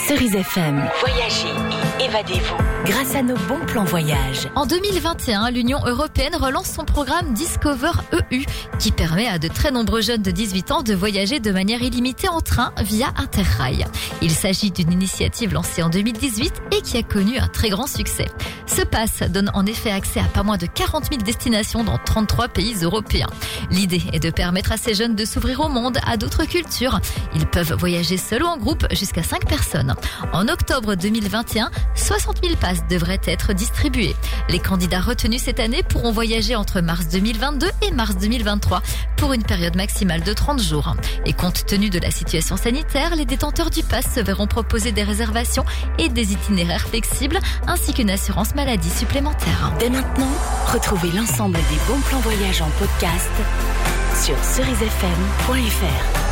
Cerise FM. Voyagez et évadez-vous grâce à nos bons plans voyage. En 2021, l'Union européenne relance son programme Discover EU qui permet à de très nombreux jeunes de 18 ans de voyager de manière illimitée en train via Interrail. Il s'agit d'une initiative lancée en 2018 et qui a connu un très grand succès. Ce pass donne en effet accès à pas moins de 40 000 destinations dans 33 pays européens. L'idée est de permettre à ces jeunes de s'ouvrir au monde, à d'autres cultures. Ils peuvent voyager seuls ou en groupe jusqu'à 5 personnes. En octobre 2021, 60 000 passes devraient être distribués. Les candidats retenus cette année pourront voyager entre mars 2022 et mars 2023 pour une période maximale de 30 jours. Et compte tenu de la situation sanitaire, les détenteurs du pass se verront proposer des réservations et des itinéraires flexibles ainsi qu'une assurance maladie supplémentaire. Dès maintenant, retrouvez l'ensemble des bons plans voyage en podcast sur cerisefm.fr.